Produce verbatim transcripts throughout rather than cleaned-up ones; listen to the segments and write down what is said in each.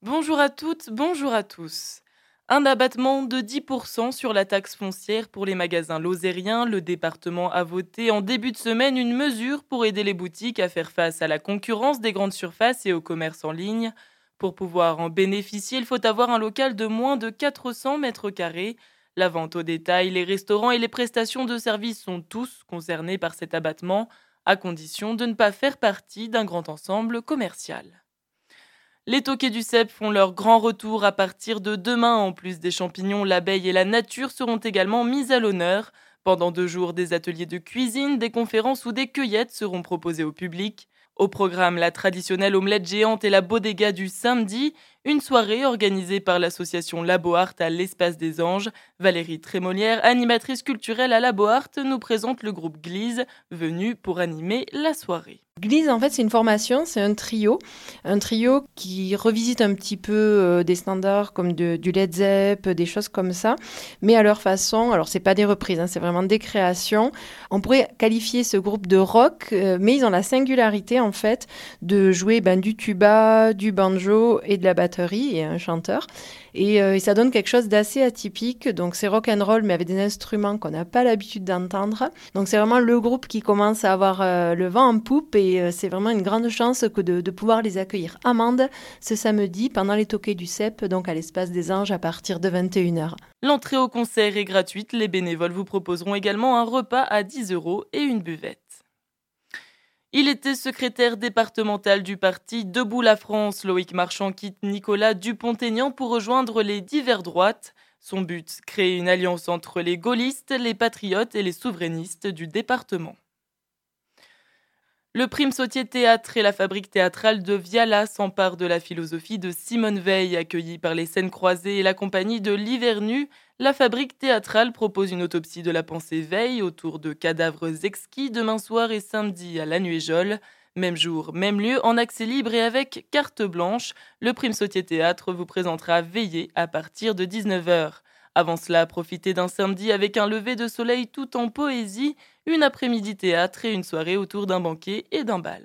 Bonjour à toutes, bonjour à tous. Un abattement de dix pour cent sur la taxe foncière pour les magasins lozériens. Le département a voté en début de semaine une mesure pour aider les boutiques à faire face à la concurrence des grandes surfaces et au commerce en ligne. Pour pouvoir en bénéficier, il faut avoir un local de moins de quatre cents mètres carrés. La vente au détail, les restaurants et les prestations de services sont tous concernés par cet abattement, à condition de ne pas faire partie d'un grand ensemble commercial. Les toquets du cep font leur grand retour à partir de demain. En plus des champignons, l'abeille et la nature seront également mises à l'honneur. Pendant deux jours, des ateliers de cuisine, des conférences ou des cueillettes seront proposés au public. Au programme, la traditionnelle omelette géante et la bodega du samedi, une soirée organisée par l'association Labo Art à l'Espace des Anges. Valérie Trémolière, animatrice culturelle à Labo Art, nous présente le groupe Glise, venu pour animer la soirée. Glise, en fait, c'est une formation, c'est un trio. Un trio qui revisite un petit peu euh, des standards comme de- du Led Zepp, des choses comme ça, mais à leur façon. Alors, c'est pas des reprises, hein, c'est vraiment des créations. On pourrait qualifier ce groupe de rock, euh, mais ils ont la singularité, en fait, de jouer ben, du tuba, du banjo et de la batterie, et un chanteur. Et, euh, et ça donne quelque chose d'assez atypique. Donc, c'est rock and roll, mais avec des instruments qu'on n'a pas l'habitude d'entendre. Donc, c'est vraiment le groupe qui commence à avoir euh, le vent en poupe et et euh, c'est vraiment une grande chance que de, de pouvoir les accueillir à Mende ce samedi pendant les toquets du cep, donc à l'Espace des Anges à partir de vingt et une heures. L'entrée au concert est gratuite. Les bénévoles vous proposeront également un repas à dix euros et une buvette. Il était secrétaire départemental du parti Debout la France. Loïc Marchand quitte Nicolas Dupont-Aignan pour rejoindre les divers droites. Son but, créer une alliance entre les gaullistes, les patriotes et les souverainistes du département. Le Prime Sautier Théâtre et la Fabrique théâtrale de Viala s'emparent de la philosophie de Simone Veil. Accueillie par les Scènes Croisées et la compagnie de l'Hiver-Nu, la Fabrique théâtrale propose une autopsie de la pensée Veil autour de cadavres exquis demain soir et samedi à la Nuéjole. Même jour, même lieu, en accès libre et avec carte blanche, le Prime Sautier Théâtre vous présentera Veillée à partir de dix-neuf heures. Avant cela, profitez d'un samedi avec un lever de soleil tout en poésie, une après-midi théâtre et une soirée autour d'un banquet et d'un bal.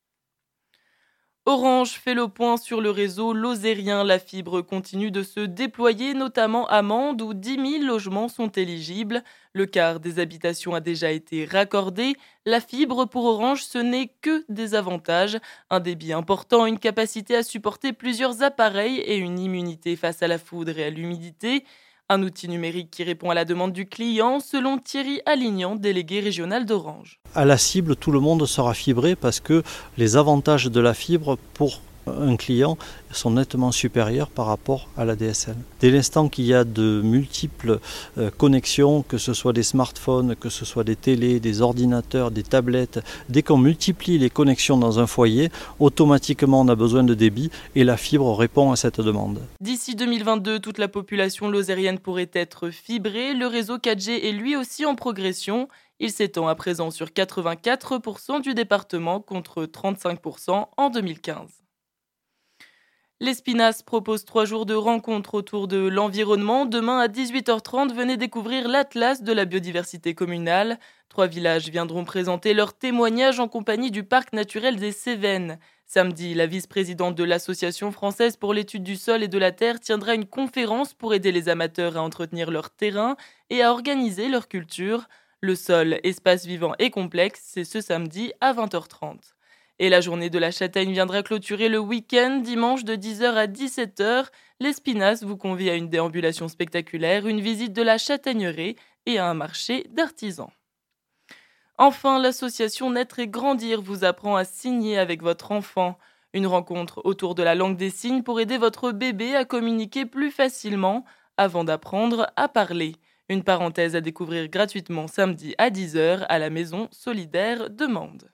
Orange fait le point sur le réseau lozérien. La fibre continue de se déployer, notamment à Mende, où dix mille logements sont éligibles. Le quart des habitations a déjà été raccordé. La fibre pour Orange, ce n'est que des avantages. Un débit important, une capacité à supporter plusieurs appareils et une immunité face à la foudre et à l'humidité. Un outil numérique qui répond à la demande du client, selon Thierry Alignan, délégué régional d'Orange. À la cible, tout le monde sera fibré parce que les avantages de la fibre pour un client sont nettement supérieurs par rapport à la D S L. Dès l'instant qu'il y a de multiples euh, connexions, que ce soit des smartphones, que ce soit des télés, des ordinateurs, des tablettes, dès qu'on multiplie les connexions dans un foyer, automatiquement on a besoin de débit et la fibre répond à cette demande. D'ici deux mille vingt-deux, toute la population lozérienne pourrait être fibrée. Le réseau quatre G est lui aussi en progression. Il s'étend à présent sur quatre-vingt-quatre pour cent du département contre trente-cinq pour cent en deux mille quinze. L'Espinasse propose trois jours de rencontres autour de l'environnement. Demain à dix-huit heures trente, venez découvrir l'Atlas de la biodiversité communale. Trois villages viendront présenter leurs témoignages en compagnie du parc naturel des Cévennes. Samedi, la vice-présidente de l'Association française pour l'étude du sol et de la terre tiendra une conférence pour aider les amateurs à entretenir leur terrain et à organiser leur culture. Le sol, espace vivant et complexe, c'est ce samedi à vingt heures trente. Et la journée de la châtaigne viendra clôturer le week-end, dimanche de dix heures à dix-sept heures. L'Espinasse vous convie à une déambulation spectaculaire, une visite de la châtaigneraie et à un marché d'artisans. Enfin, l'association Naître et Grandir vous apprend à signer avec votre enfant. Une rencontre autour de la langue des signes pour aider votre bébé à communiquer plus facilement avant d'apprendre à parler. Une parenthèse à découvrir gratuitement samedi à dix heures à la maison solidaire de Mende.